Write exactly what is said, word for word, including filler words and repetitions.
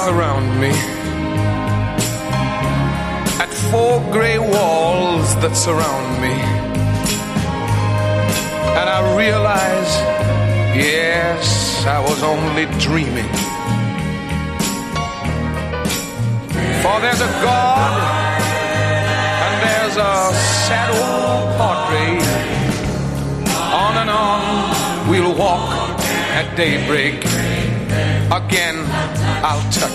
around me, at four gray walls that surround me, and I realize, yes, I was only dreaming. For there's a God and there's a sad old portrait. On and on we'll walk at daybreak. Again I'll touch